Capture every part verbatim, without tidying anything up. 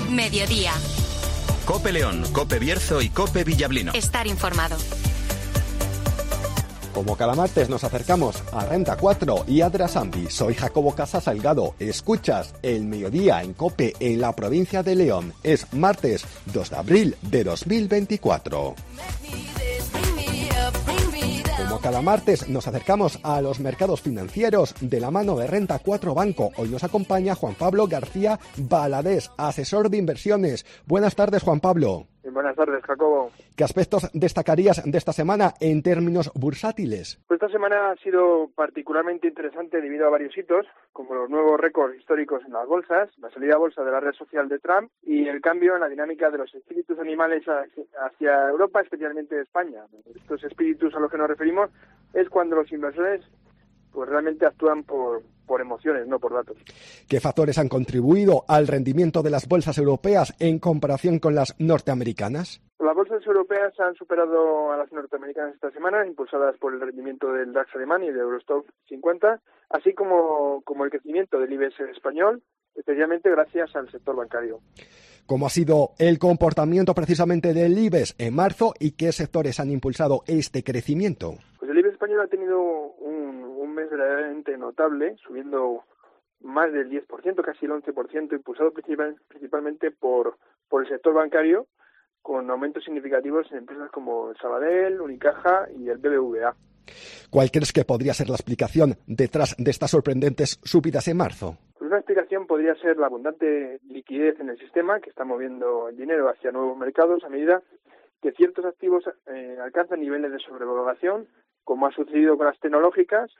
Mediodía. COPE León, COPE Bierzo y COPE Villablino. Estar informado. Como cada martes nos acercamos a Renta cuatro y a Drasambi. Soy Jacobo Casa Salgado. Escuchas el Mediodía en COPE en la provincia de León. Es martes dos de abril de dos mil veinticuatro. Como cada martes nos acercamos a los mercados financieros de la mano de Renta cuatro Banco. Hoy nos acompaña Juan Pablo García Baladés, asesor de inversiones. Buenas tardes, Juan Pablo. Buenas tardes, Jacobo. ¿Qué aspectos destacarías de esta semana en términos bursátiles? Pues esta semana ha sido particularmente interesante debido a varios hitos, como los nuevos récords históricos en las bolsas, la salida a bolsa de la red social de Trump y el cambio en la dinámica de los espíritus animales hacia Europa, especialmente España. Estos espíritus a los que nos referimos es cuando los inversores pues realmente actúan por, por emociones, no por datos. ¿Qué factores han contribuido al rendimiento de las bolsas europeas en comparación con las norteamericanas? Las bolsas europeas han superado a las norteamericanas esta semana, impulsadas por el rendimiento del DAX alemán y del Eurostoxx cincuenta, así como, como el crecimiento del IBEX español, especialmente gracias al sector bancario. ¿Cómo ha sido el comportamiento precisamente del IBEX en marzo y qué sectores han impulsado este crecimiento? Pues el IBEX español ha tenido un, un mes verdaderamente notable, subiendo más del diez por ciento, casi el once por ciento, impulsado principal, principalmente por, por el sector bancario, con aumentos significativos en empresas como el Sabadell, Unicaja y el B B V A. ¿Cuál crees que podría ser la explicación detrás de estas sorprendentes subidas en marzo? Pues una explicación podría ser la abundante liquidez en el sistema, que está moviendo el dinero hacia nuevos mercados a medida que ciertos activos eh, alcanzan niveles de sobrevaloración, como ha sucedido con las tecnológicas,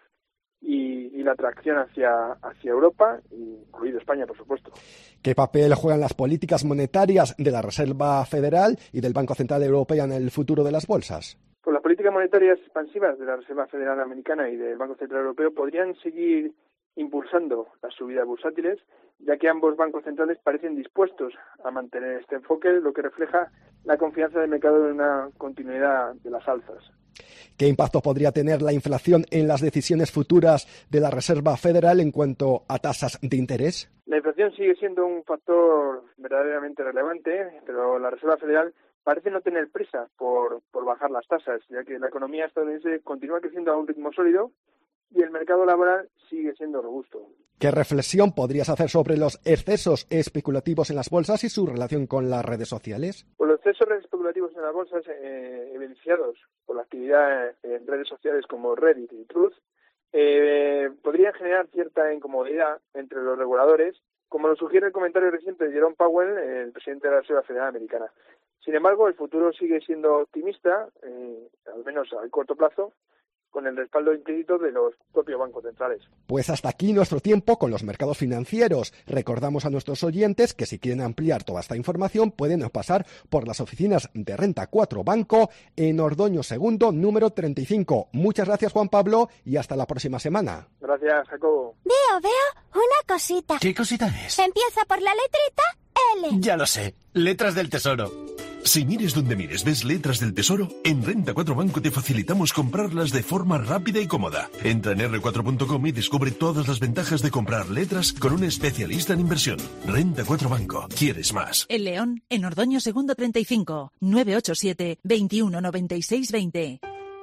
y, y la atracción hacia, hacia Europa, incluido España, por supuesto. ¿Qué papel juegan las políticas monetarias de la Reserva Federal y del Banco Central Europeo en el futuro de las bolsas? Pues las políticas monetarias expansivas de la Reserva Federal Americana y del Banco Central Europeo podrían seguir impulsando las subidas bursátiles, ya que ambos bancos centrales parecen dispuestos a mantener este enfoque, lo que refleja la confianza del mercado en una continuidad de las alzas. ¿Qué impacto podría tener la inflación en las decisiones futuras de la Reserva Federal en cuanto a tasas de interés? La inflación sigue siendo un factor verdaderamente relevante, pero la Reserva Federal parece no tener prisa por, por bajar las tasas, ya que la economía estadounidense continúa creciendo a un ritmo sólido y el mercado laboral sigue siendo robusto. ¿Qué reflexión podrías hacer sobre los excesos especulativos en las bolsas y su relación con las redes sociales? Pues los excesos especulativos en las bolsas, eh, evidenciados por la actividad en redes sociales como Reddit y Truth, eh, podrían generar cierta incomodidad entre los reguladores, como lo sugiere el comentario reciente de Jerome Powell, el presidente de la Reserva Federal Americana. Sin embargo, el futuro sigue siendo optimista, eh, al menos a corto plazo, con el respaldo implícito de los propios bancos centrales. Pues hasta aquí nuestro tiempo con los mercados financieros. Recordamos a nuestros oyentes que si quieren ampliar toda esta información pueden pasar por las oficinas de Renta cuatro Banco en Ordoño Segundo, número treinta y cinco. Muchas gracias, Juan Pablo, y hasta la próxima semana. Gracias, Jacobo. Veo, veo una cosita. ¿Qué cosita es? Empieza por la letrita L. Ya lo sé, letras del tesoro. Si mires donde mires ves letras del tesoro, en Renta cuatro Banco te facilitamos comprarlas de forma rápida y cómoda. Entra en erre cuatro punto com y descubre todas las ventajas de comprar letras con un especialista en inversión. Renta cuatro Banco. ¿Quieres más? En León, en Ordoño Segundo treinta y cinco, nueve ocho siete, veintiuno noventa y seis veinte.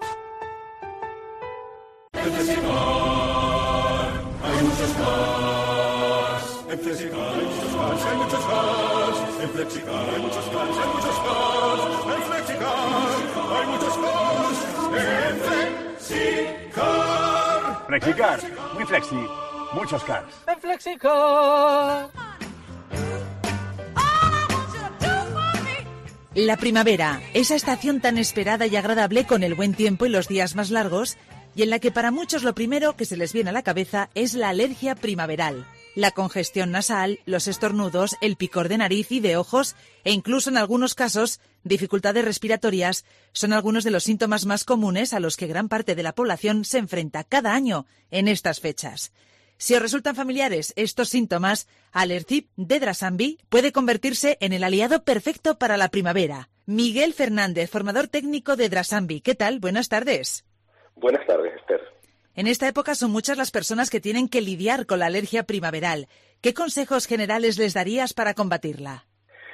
En Flexicar hay muchos más. En Flexicar hay muchos más, hay muchos más. En Flexicar hay muchos más, hay muchos más. En Flexicar hay muchos más. En Flexicar. Flexicar, muy flexi, muchos cars. En Flexicar. La primavera, esa estación tan esperada y agradable con el buen tiempo y los días más largos, y en la que para muchos lo primero que se les viene a la cabeza es la alergia primaveral. La congestión nasal, los estornudos, el picor de nariz y de ojos e incluso en algunos casos dificultades respiratorias son algunos de los síntomas más comunes a los que gran parte de la población se enfrenta cada año en estas fechas. Si os resultan familiares estos síntomas, Alercip de Drasambi puede convertirse en el aliado perfecto para la primavera. Miguel Fernández, formador técnico de Drasambi. ¿Qué tal? Buenas tardes. Buenas tardes, Esther. En esta época son muchas las personas que tienen que lidiar con la alergia primaveral. ¿Qué consejos generales les darías para combatirla?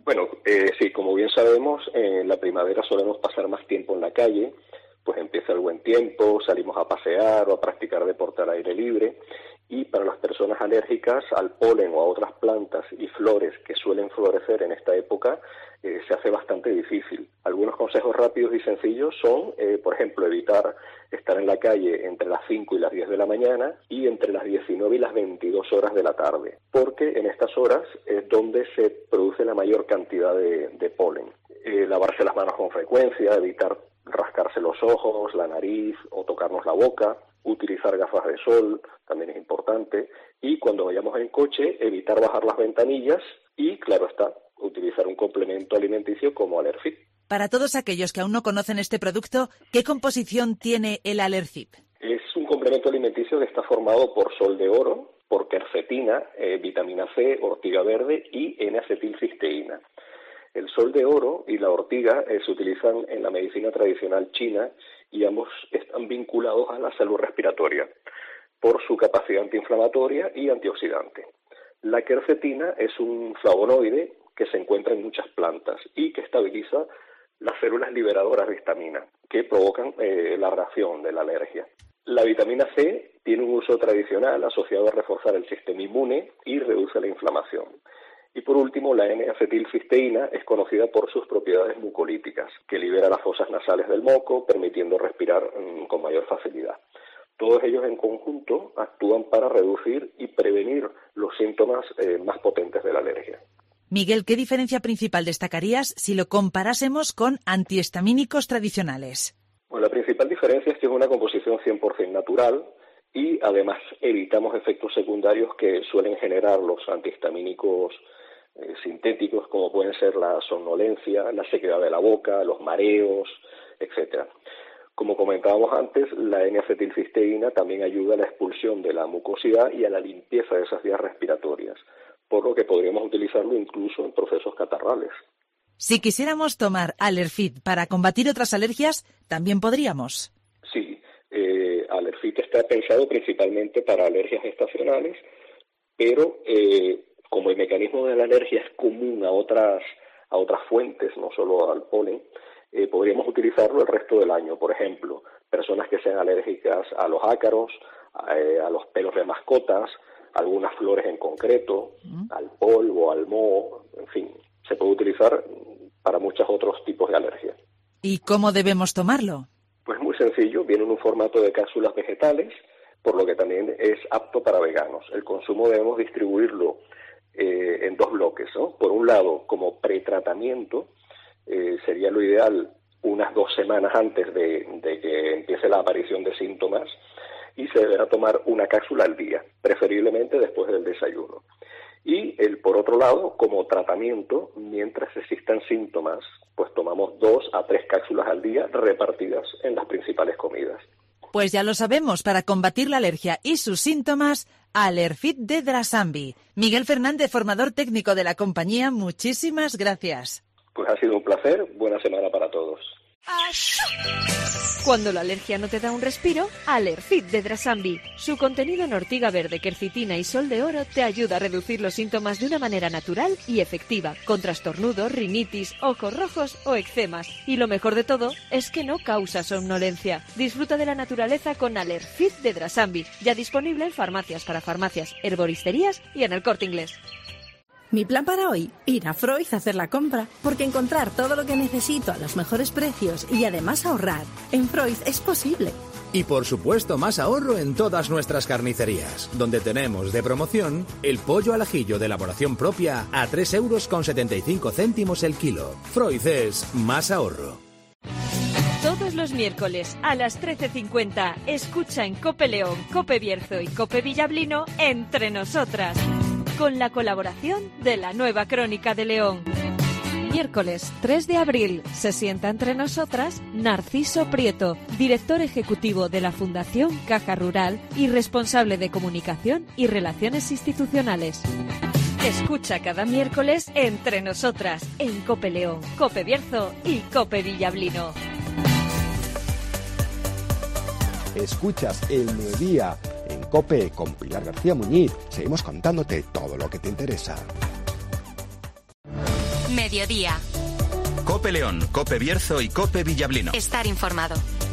Bueno, eh, sí, como bien sabemos, en la primavera solemos pasar más tiempo en la calle, pues empieza el buen tiempo, salimos a pasear o a practicar deporte al aire libre, y para las personas alérgicas al polen o a otras plantas y flores que suelen florecer en esta época, eh, se hace bastante difícil. Algunos consejos rápidos y sencillos son, eh, por ejemplo, evitar estar en la calle entre las cinco y las diez de la mañana y entre las diecinueve y las veintidós horas de la tarde, porque en estas horas es donde se produce la mayor cantidad de, de polen. Eh, lavarse las manos con frecuencia, evitar rascarse los ojos, la nariz o tocarnos la boca, utilizar gafas de sol también es importante, y cuando vayamos en coche evitar bajar las ventanillas y, claro está, utilizar un complemento alimenticio como Alerfit. Para todos aquellos que aún no conocen este producto, ¿qué composición tiene el Alerfit? Es un complemento alimenticio que está formado por sol de oro, por quercetina, eh, vitamina C, ortiga verde y N-acetilcisteína. El sol de oro y la ortiga eh, se utilizan en la medicina tradicional china y ambos están vinculados a la salud respiratoria por su capacidad antiinflamatoria y antioxidante. La quercetina es un flavonoide que se encuentra en muchas plantas y que estabiliza las células liberadoras de histamina que provocan eh, la reacción de la alergia. La vitamina C tiene un uso tradicional asociado a reforzar el sistema inmune y reduce la inflamación. Y por último, la N-acetilcisteína es conocida por sus propiedades mucolíticas, que libera las fosas nasales del moco, permitiendo respirar mmm, con mayor facilidad. Todos ellos en conjunto actúan para reducir y prevenir los síntomas eh, más potentes de la alergia. Miguel, ¿qué diferencia principal destacarías si lo comparásemos con antihistamínicos tradicionales? Bueno, la principal diferencia es que es una composición cien por ciento natural y además evitamos efectos secundarios que suelen generar los antihistamínicos eh, sintéticos, como pueden ser la somnolencia, la sequedad de la boca, los mareos, etcétera. Como comentábamos antes, la N-acetilcisteína también ayuda a la expulsión de la mucosidad y a la limpieza de esas vías respiratorias, por lo que podríamos utilizarlo incluso en procesos catarrales. Si quisiéramos tomar Alerfit para combatir otras alergias, ¿también podríamos? Sí, eh, Alerfit está pensado principalmente para alergias estacionales, pero eh, como el mecanismo de la alergia es común a otras, a otras fuentes, no solo al polen, eh, podríamos utilizarlo el resto del año. Por ejemplo, personas que sean alérgicas a los ácaros, a, eh, a los pelos de mascotas, algunas flores en concreto, ¿Mm? al polvo, al moho, en fin, se puede utilizar para muchos otros tipos de alergias. ¿Y cómo debemos tomarlo? Pues muy sencillo, viene en un formato de cápsulas vegetales, por lo que también es apto para veganos. El consumo debemos distribuirlo eh, en dos bloques, ¿no? Por un lado, como pretratamiento, eh, sería lo ideal unas dos semanas antes de, de que empiece la aparición de síntomas, y se deberá tomar una cápsula al día, preferiblemente después del desayuno. Y el por otro lado, como tratamiento, mientras existan síntomas, pues tomamos dos a tres cápsulas al día repartidas en las principales comidas. Pues ya lo sabemos, para combatir la alergia y sus síntomas, Alerfit de Drasambi. Miguel Fernández, formador técnico de la compañía, muchísimas gracias. Pues ha sido un placer, buena semana para todos. Cuando la alergia no te da un respiro, Alerfit de Drasambi. Su contenido en ortiga verde, quercitina y sol de oro te ayuda a reducir los síntomas de una manera natural y efectiva, con trastornudos, rinitis, ojos rojos o eczemas. Y lo mejor de todo es que no causa somnolencia. Disfruta de la naturaleza con Alerfit de Drasambi, ya disponible en farmacias para farmacias, herboristerías y en el Corte Inglés. Mi plan para hoy, ir a Freud a hacer la compra, porque encontrar todo lo que necesito a los mejores precios y además ahorrar en Freud es posible. Y por supuesto más ahorro en todas nuestras carnicerías, donde tenemos de promoción el pollo al ajillo de elaboración propia a tres euros con setenta y cinco céntimos el kilo. Freud es más ahorro. Todos los miércoles a las trece cincuenta, escucha en Cope León, Cope Bierzo y Cope Villablino Entre Nosotras, con la colaboración de la Nueva Crónica de León. Miércoles tres de abril se sienta entre nosotras Narciso Prieto, director ejecutivo de la Fundación Caja Rural y responsable de comunicación y relaciones institucionales. Escucha cada miércoles Entre Nosotras en Cope León, Cope Bierzo y Cope Villablino. Escuchas El Mediodía en COPE con Pilar García Muñiz. Seguimos contándote todo lo que te interesa. Mediodía. Cope León, Cope Bierzo y Cope Villablino. Estar informado.